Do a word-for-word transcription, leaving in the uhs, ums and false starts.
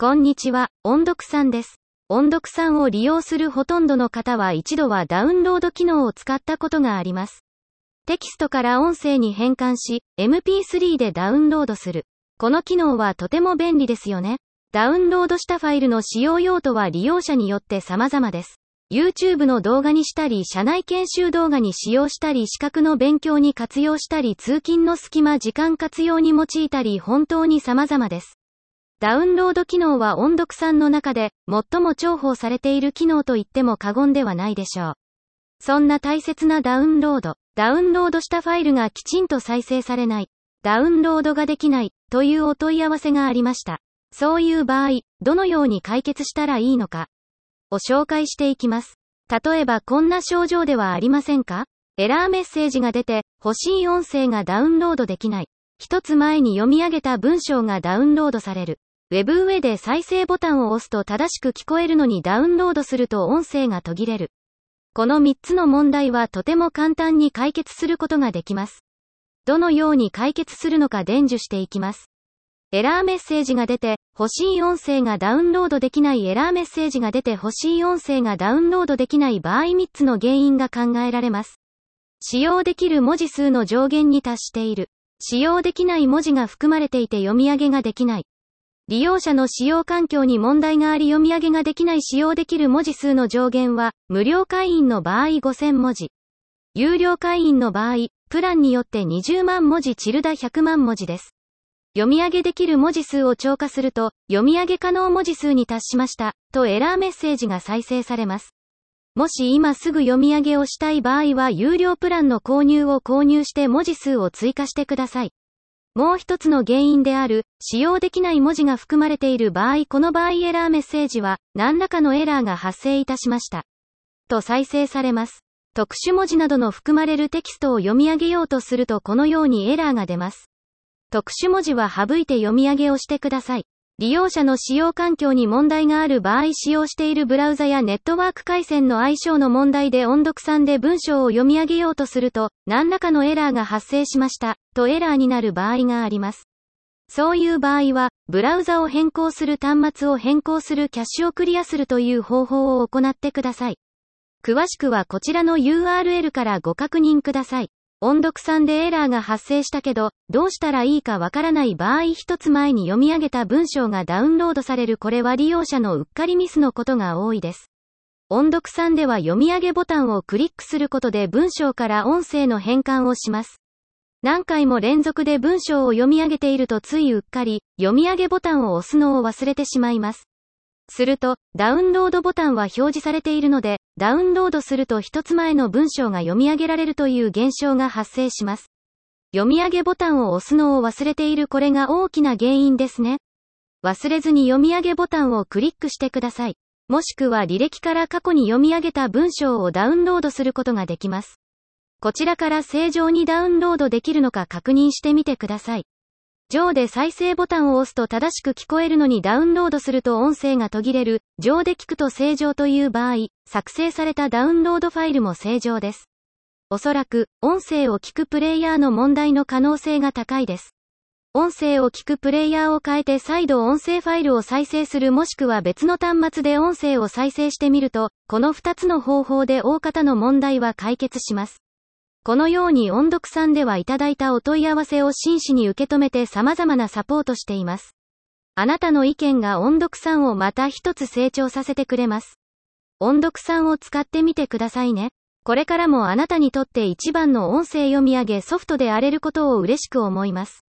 こんにちは、音読さんです。音読さんを利用するほとんどの方は一度はダウンロード機能を使ったことがあります。テキストから音声に変換し、エムピースリー でダウンロードする。この機能はとても便利ですよね。ダウンロードしたファイルの使用用途は利用者によって様々です。YouTube の動画にしたり、社内研修動画に使用したり、資格の勉強に活用したり、通勤の隙間時間活用に用いたり、本当に様々です。ダウンロード機能は音読さんの中で最も重宝されている機能と言っても過言ではないでしょう。そんな大切なダウンロード、ダウンロードしたファイルがきちんと再生されない、ダウンロードができないというお問い合わせがありました。そういう場合、どのように解決したらいいのかを紹介していきます。例えばこんな症状ではありませんか？エラーメッセージが出て、欲しい音声がダウンロードできない。一つ前に読み上げた文章がダウンロードされる。ウェブ上で再生ボタンを押すと正しく聞こえるのにダウンロードすると音声が途切れる。このみっつの問題はとても簡単に解決することができます。どのように解決するのか伝授していきます。エラーメッセージが出て、欲しい音声がダウンロードできないエラーメッセージが出て欲しい音声がダウンロードできない場合みっつの原因が考えられます。使用できる文字数の上限に達している。使用できない文字が含まれていて読み上げができない。利用者の使用環境に問題があり読み上げができない使用できる文字数の上限は、無料会員の場合ごせんもじ。有料会員の場合、プランによってにじゅうまんもじチルダひゃくまんもじです。読み上げできる文字数を超過すると、読み上げ可能文字数に達しました、とエラーメッセージが再生されます。もし今すぐ読み上げをしたい場合は有料プランの購入を購入して文字数を追加してください。もう一つの原因である、使用できない文字が含まれている場合、この場合エラーメッセージは、何らかのエラーが発生いたしました。と再生されます。特殊文字などの含まれるテキストを読み上げようとするとこのようにエラーが出ます。特殊文字は省いて読み上げをしてください。利用者の使用環境に問題がある場合使用しているブラウザやネットワーク回線の相性の問題で音読さんで文章を読み上げようとすると、何らかのエラーが発生しました、とエラーになる場合があります。そういう場合は、ブラウザを変更する端末を変更するキャッシュをクリアするという方法を行ってください。詳しくはこちらの ユーアールエル からご確認ください。音読さんでエラーが発生したけど、どうしたらいいかわからない場合一つ前に読み上げた文章がダウンロードされるこれは利用者のうっかりミスのことが多いです。音読さんでは読み上げボタンをクリックすることで文章から音声の変換をします。何回も連続で文章を読み上げているとついうっかり、読み上げボタンを押すのを忘れてしまいます。すると、ダウンロードボタンは表示されているので、ダウンロードすると一つ前の文章が読み上げられるという現象が発生します。読み上げボタンを押すのを忘れているこれが大きな原因ですね。忘れずに読み上げボタンをクリックしてください。もしくは履歴から過去に読み上げた文章をダウンロードすることができます。こちらから正常にダウンロードできるのか確認してみてください。上で再生ボタンを押すと正しく聞こえるのにダウンロードすると音声が途切れる。上で聞くと正常という場合、作成されたダウンロードファイルも正常です。おそらく、音声を聞くプレイヤーの問題の可能性が高いです。音声を聞くプレイヤーを変えて再度音声ファイルを再生するもしくは別の端末で音声を再生してみると、このふたつの方法で大方の問題は解決します。このように音読さんではいただいたお問い合わせを真摯に受け止めて様々なサポートしています。あなたの意見が音読さんをまた一つ成長させてくれます。音読さんを使ってみてくださいね。これからもあなたにとって一番の音声読み上げソフトであれることを嬉しく思います。